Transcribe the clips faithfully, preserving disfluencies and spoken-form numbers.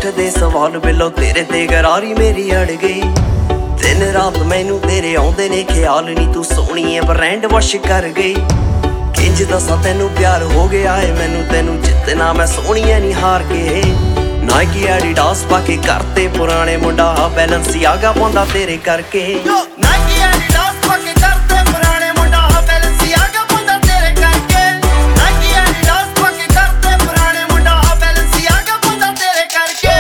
ਉੱਠਦੇ ਸਵਾਲ ਬਿੱਲੋ ਤੇਰੇ ਤੇ ਗਰਾਰੀ ਮੇਰੀ ਅੜ ਗਈ। ਦਿਨ ਰਾਤ ਮੈਨੂੰ ਤੇਰੇ ਆਉਂਦੇ ਨੇ ਖਿਆਲ ਨੀ ਤੂੰ ਸੋਹਣੀ ਐ ਬ੍ਰਾਂਡ ਵਾਸ਼ ਕਰ ਗਈ। ਕਿੰਜ ਦੱਸਾਂ ਤੈਨੂੰ ਪਿਆਰ ਹੋ ਗਿਆ ਏ ਮੈਨੂੰ ਤੈਨੂੰ ਜਿੱਤਣਾ ਮੈਂ ਸੋਹਣੀ ਐ ਨੀ ਹਾਰ ਕੇ। ਨਾਈਕੀ ਐਡੀਡਾਸ ਪਾ ਕੇ ਕਰਤੇ ਪੁਰਾਣੇ ਮੁੰਡਾ ਬੈਲੈਂਸੀਆਗਾ ਪਾਉਂਦਾ ਤੇਰੇ ਕਰਕੇ। ਨਾਈਕੀ ਐਡੀਡਾਸ ਪਾ ਕੇ ਕਰਤੇ ਪੁਰਾਣੇ ਮੁੰਡਾ ਬੈਲੈਂਸੀਆਗਾ ਪਾਉਂਦਾ ਤੇਰੇ ਕਰਕੇ। ਨਾਈਕੀ ਐਡੀਡਾਸ ਪਾ ਕੇ ਕਰਤੇ ਪੁਰਾਣੇ ਮੁੰਡਾ ਬੈਲੈਂਸੀਆਗਾ ਪਾਉਂਦਾ ਤੇਰੇ ਕਰਕੇ।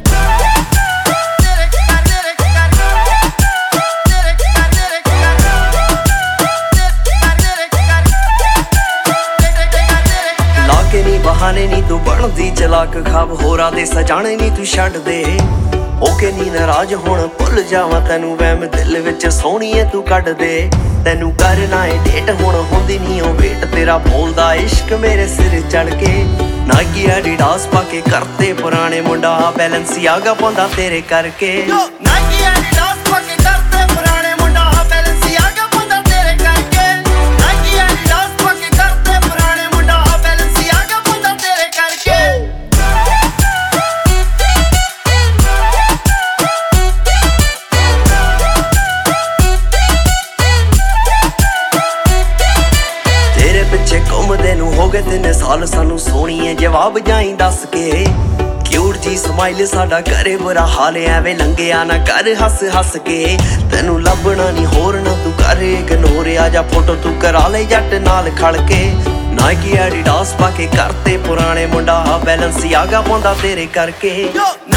ਤੇਰੇ ਕਰ ਤੇਰੇ ਕਰ ਤੇਰੇ ਕਰ ਤੇਰੇ ਕਰ ਤੇਰੇ ਕਰ ਲਾ ਕੇ ਨੀ ਬਹਾਨੇ ਨੀ ਤੂੰ ਬਣਦੀ ਚਲਾਕ ਖਾਬ ਹੋਰਾਂ ਦੇ ਸਜਾਣੇ ਨੀ ਤੂੰ ਛੱਡ ਦੇ। ਹੋ ਕੇ ਨੀ ਨਾਰਾਜ਼ ਹੁਣ ਭੁੱਲ ਜਾਵਾਂ ਤੈਨੂੰ ਵਹਿਮ ਦਿਲ ਵਿੱਚ ਸੋਹਣੀ ਐ ਤੂੰ ਕੱਢ ਦੇ। ਤੈਨੂੰ ਕਰਨਾ ਏ ਡੇਟ ਹੁਣ ਹੁੰਦੀ ਨੀ ਉਹ ਵੇਟ ਤੇਰਾ ਬੋਲਦਾ ਇਸ਼ਕ ਮੇਰੇ ਸਿਰ ਚੜ ਕੇ। ਨਾਈਕੀ ਐਡੀਡਾਸ ਪਾ ਕੇ ਕਰਤੇ ਪੁਰਾਣੇ ਮੁੰਡਾ ਬੈਲੈਂਸੀਆਗਾ ਪਾਉਂਦਾ ਤੇਰੇ ਕਰਕੇ। ਨਾਈਕੀ ਐਡੀਡਾਸ ਪਾ ਕੇ ਕਰਤੇ ਪੁਰਾਣੇ ਮੁੰਡਾ ਬੈਲੈਂਸੀਆਗਾ ਪਾਉਂਦਾ ਤੇਰੇ ਕਰਕੇ। ਨਾਈਕੀ ਐਡੀਡਾਸ ਪਾ ਕੇ ਕਰਤੇ ਪੁਰਾਣੇ ਮੁੰਡਾ ਬੈਲੈਂਸੀਆਗਾ ਪਾਉਂਦਾ ਤੇਰੇ ਕਰਕੇ। ਤੇਰੇ ਪਿੱਛੇ ਘੁੰਮਦੇ ਨੂੰ ਹੋ ਗਏ ਤਿੰਨ ਸਾਲ ਸਾਨੂੰ ਸੋਹਣੀਏ ਜਵਾਬ ਜਾਈ ਦੱਸ ਕੇ। ਕਿਊਟ ਜੀ ਸਮਾਈਲ ਸਾਡਾ ਕਰੇ ਬੁਰਾ ਹਾਲ ਐਵੇਂ ਲੰਘਿਆ ਨਾ ਕਰ ਹੱਸ ਹੱਸ ਕੇ। ਤੈਨੂੰ ਲੱਭਣਾ ਨੀ ਹੋਰ ਨਾ ਤੂੰ ਕਰ ਇਗਨੋਰ ਆ ਜਾ ਫੋਟੋ ਤੂੰ ਕਰਾ ਲੈ ਜੱਟ ਨਾਲ ਖੜ ਕੇ। ਨਾਈਕੀ ਐਡੀਡਾਸ ਪਾ ਕੇ ਕਰਤੇ ਪੁਰਾਣੇ ਮੁੰਡਾ ਬੈਲੈਂਸੀਆਗਾ ਪਾਉਂਦਾ ਤੇਰੇ ਕਰਕੇ।